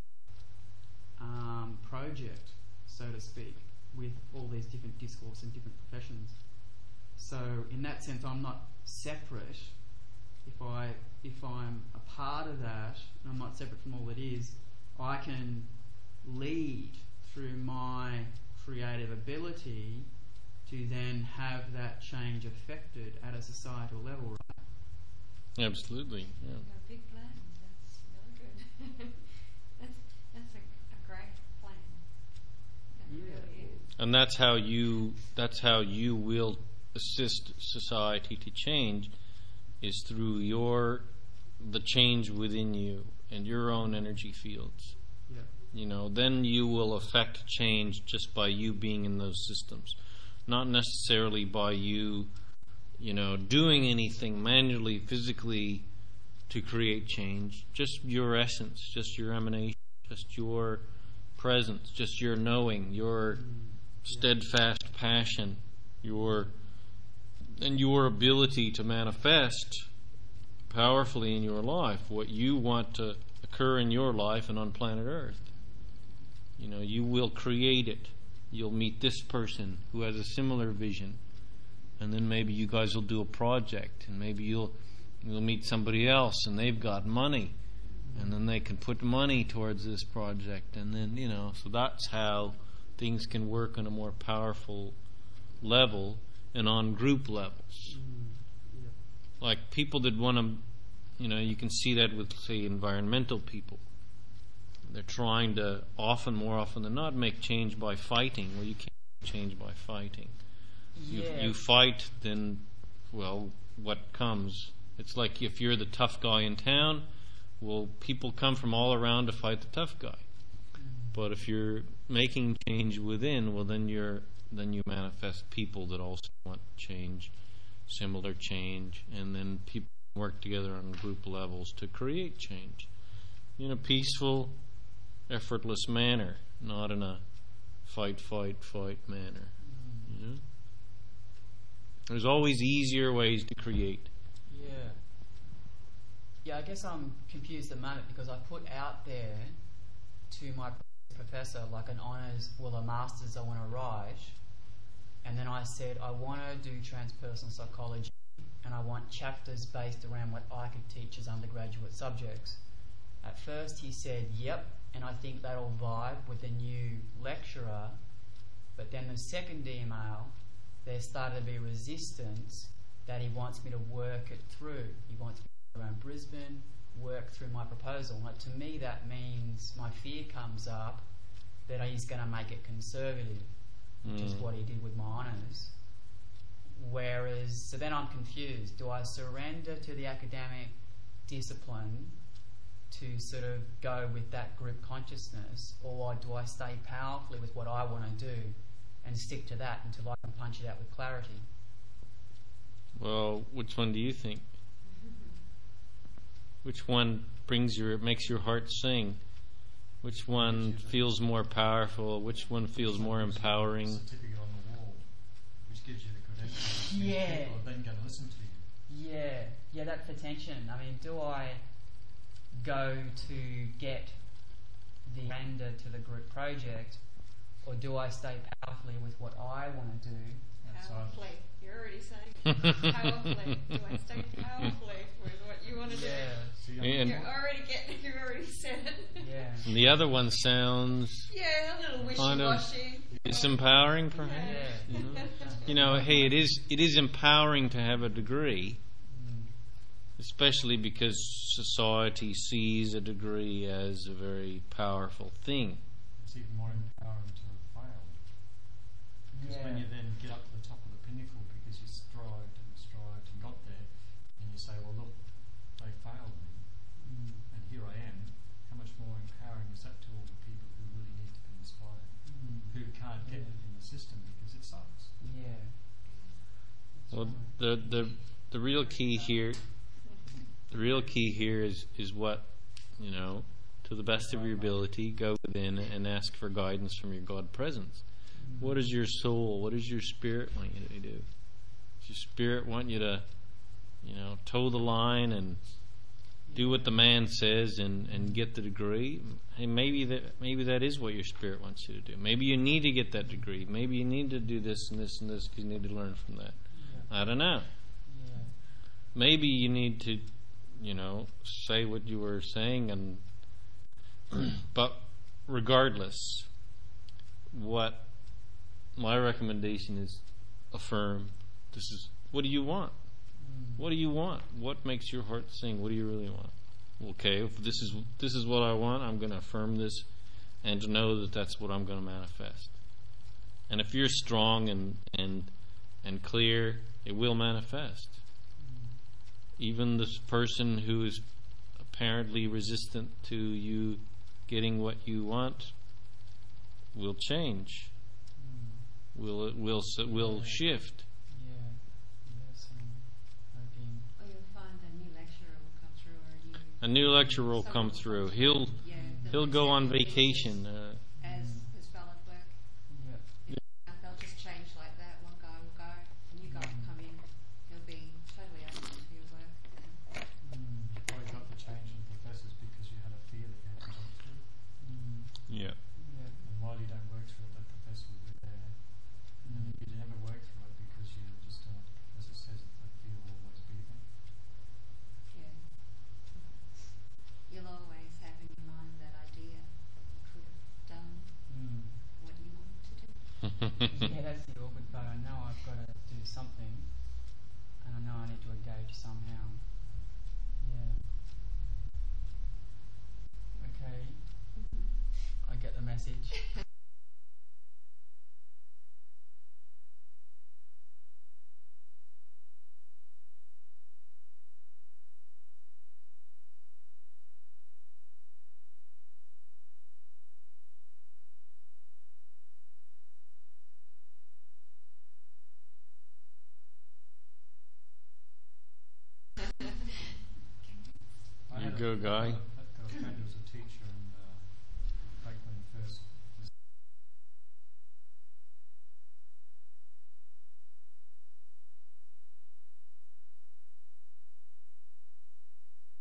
um, project, so to speak, with all these different discourse and different professions. So in that sense, I'm not separate. If I if I'm a part of that, and I'm not separate from all that is, I can lead through my creative ability to then have that change affected at a societal level, right? Absolutely, yeah. You've got a big plan. That's really good. that's that's a, a great plan. That Yeah. really is. And that's how you that's how you will assist society to change, is through your the change within you and your own energy fields. Yeah. You know, then you will affect change just by you being in those systems, not necessarily by you, you know, doing anything manually, physically to create change. Just your essence, just your emanation, just your presence, just your knowing, your steadfast passion, your and your ability to manifest powerfully in your life what you want to occur in your life and on planet Earth. You know, you will create it. You'll meet this person who has a similar vision, and then maybe you guys will do a project, and maybe you'll you'll meet somebody else, and they've got money, and then they can put money towards this project, and then, you know, so that's how things can work on a more powerful level and on group levels. Like people that want to, you know, you can see that with, say, environmental people. They're trying to often, more often than not, make change by fighting. Well, you can't make change by fighting. Yeah. You, you fight, then, well, what comes? It's like if you're the tough guy in town, well, people come from all around to fight the tough guy. But if you're making change within, well, then you're then you manifest people that also want change, similar change, and then people work together on group levels to create change in a peaceful, effortless manner, not in a fight, fight, fight manner. You know? There's always easier ways to create. Yeah. Yeah, I guess I'm confused at the moment because I put out there to my professor like an honours, well, a master's I want to write, and then I said I want to do transpersonal psychology and I want chapters based around what I could teach as undergraduate subjects. At first he said, yep, and I think that'll vibe with the new lecturer, but then the second email, there started to be resistance that he wants me to work it through. He wants me to go around Brisbane, work through my proposal. Like, to me that means my fear comes up that he's going to make it conservative, which Mm. is what he did with my honours. Whereas, so then I'm confused. Do I surrender to the academic discipline to sort of go with that group consciousness, or do I stay powerfully with what I want to do and stick to that until I can punch it out with clarity? Well, which one do you think? Which one brings your makes your heart sing? Which one feels more powerful? Which one feels more empowering? Certificate on the wall, which gives you the credentials. Yeah. People are then going to listen to you. Yeah, yeah, that's the tension. I mean, do I go to get the render to the group project, or do I stay powerfully with what I want to do? Outside. Powerfully. You're already saying powerfully. Do I stay powerfully with what you want to do? Yeah, See, I'm- And, You're already getting. You already said it. yeah. and the other one sounds Yeah, a little Kind of wishy-washy. disempowering, perhaps. Yeah. You know? You know, hey, it is it is empowering to have a degree, Mm. especially because society sees a degree as a very powerful thing. It's even more empowering to have failed. Because when Yeah. you then get up to the top of the pinnacle because you strived and strived and got there, and you say, well, look, they failed me, Mm. and here I am, how much more empowering is that to all the people who really need to be inspired, Mm. who can't get Yeah. it in the system because it sucks? Yeah. That's Well, right. the the the real key here, the real key here is is what, you know, to the best of your ability, go within and ask for guidance from your God presence. Mm. What does your soul, what does your spirit want you to do? Does your spirit want you to, you know, toe the line and do what the man says and, and get the degree? Hey, maybe that maybe that is what your spirit wants you to do. Maybe you need to get that degree. Maybe you need to do this and this and this because you need to learn from that. Yeah. I don't know. Yeah. Maybe you need to, you know, say what you were saying, and but regardless, what my recommendation is, affirm. This is, what do you want? Mm. What do you want? What makes your heart sing? What do you really want? Okay, if this is this is what I want, I'm going to affirm this, and to know that that's what I'm going to manifest. And if you're strong and and and clear, it will manifest. Even this person who is apparently resistant to you getting what you want will change. Mm. Will will will Yeah. shift. Yeah. Yes, I'm hoping. Or you'll find a new lecturer will come through, or a new. A new lecturer will someone come will through. come He'll Yeah, that he'll looks go at on the vacation. business Uh, as his valid work. Yeah. And they'll just change like that. One guy will go, a new guy will come in. He'll be totally open to your work. And Mm. You probably got the change in professors because you had a fear that you had to go through. Mm. yeah. Yeah. And while you don't work through it, that professor will be there. And if you never work through it because you just don't have the message. I You had a- go, Guy. I've got a friend who was a teacher